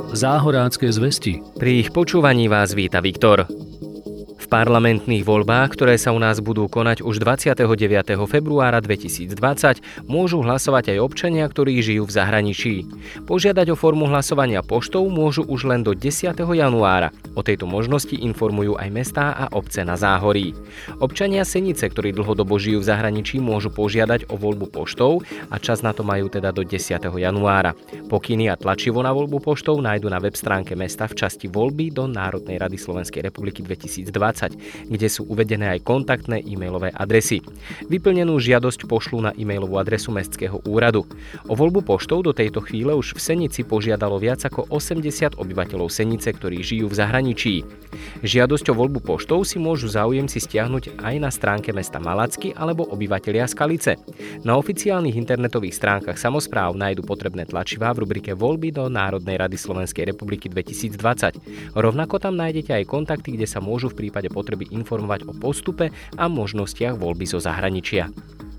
Záhorácké zvesti. Pri ich počúvaní vás víta Viktor. V parlamentných voľbách, ktoré sa u nás budú konať už 29. februára 2020, môžu hlasovať aj občania, ktorí žijú v zahraničí. Požiadať o formu hlasovania poštou môžu už len do 10. januára. O tejto možnosti informujú aj mestá a obce na Záhorí. Občania Senice, ktorí dlhodobo žijú v zahraničí, môžu požiadať o voľbu poštou a čas na to majú teda do 10. januára. Pokyny a tlačivo na voľbu poštou nájdu na web stránke mesta v časti Voľby do Národnej rady Slovenskej republiky 2020. Kde sú uvedené aj kontaktné e-mailové adresy. Vyplnenú žiadosť pošlú na e-mailovú adresu mestského úradu. O voľbu poštou do tejto chvíle už v Senici požiadalo viac ako 80 obyvateľov Senice, ktorí žijú v zahraničí. Žiadosť o voľbu poštou si môžu záujemci stiahnuť aj na stránke mesta Malacky alebo obyvatelia Skalice. Na oficiálnych internetových stránkach samospráv nájdu potrebné tlačivá v rubrike Voľby do Národnej rady Slovenskej republiky 2020. Rovnako tam nájdete aj kontakty, kde sa môžu v prípade potreby informovať o postupe a možnostiach voľby zo zahraničia.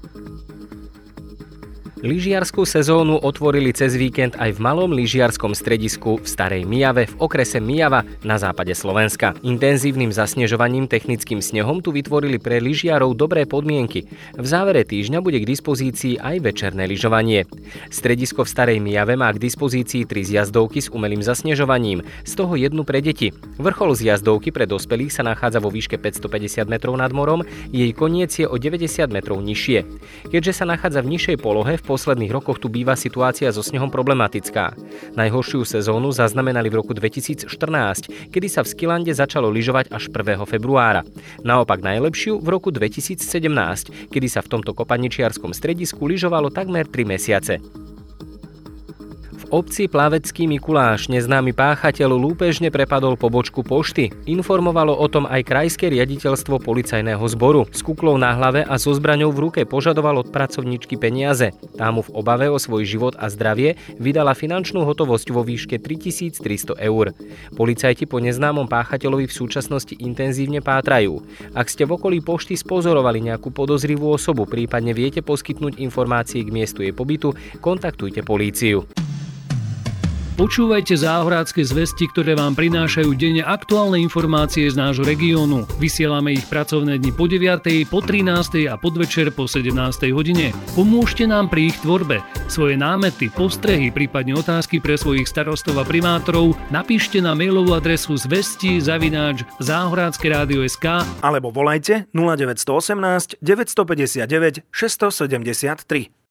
Lyžiarsku sezónu otvorili cez víkend aj v malom lyžiarskom stredisku v Starej Myjave v okrese Myjava na západe Slovenska. Intenzívnym zasnežovaním, technickým snehom tu vytvorili pre lyžiarov dobré podmienky. V závere týždňa bude k dispozícii aj večerné lyžovanie. Stredisko v Starej Myjave má k dispozícii 3 zjazdovky s umelým zasnežovaním, z toho jednu pre deti. Vrchol zjazdovky pre dospelých sa nachádza vo výške 550 metrov nad morom, jej koniec je o 90 metrov nižšie. Keďže sa nachádza v nižšej polohe, v posledných rokoch tu býva situácia so snehom problematická. Najhoršiu sezónu zaznamenali v roku 2014, kedy sa v Skilande začalo lyžovať až 1. februára. Naopak najlepšiu v roku 2017, kedy sa v tomto kopaničiarskom stredisku lyžovalo takmer 3 mesiace. V obci Plavecký Mikuláš neznámy páchateľ lúpežne prepadol pobočku pošty. Informovalo o tom aj krajské riaditeľstvo policajného zboru. S kuklou na hlave a so zbraňou v ruke požadoval od pracovníčky peniaze. Tá mu v obave o svoj život a zdravie vydala finančnú hotovosť vo výške 3300 eur. Policajti po neznámom páchateľovi v súčasnosti intenzívne pátrajú. Ak ste v okolí pošty spozorovali nejakú podozrivú osobu, prípadne viete poskytnúť informácie k miestu jej pobytu, kontaktujte políciu. Počúvajte Záhorácké zvesti, ktoré vám prinášajú denne aktuálne informácie z nášho regiónu. Vysielame ich pracovné dni po 9., po 13. a podvečer po 17. hodine. Pomôžte nám pri ich tvorbe. Svoje námety, postrehy, prípadne otázky pre svojich starostov a primátorov napíšte na mailovú adresu zvesti@zahorackeradio.sk alebo volajte 0918 959 673.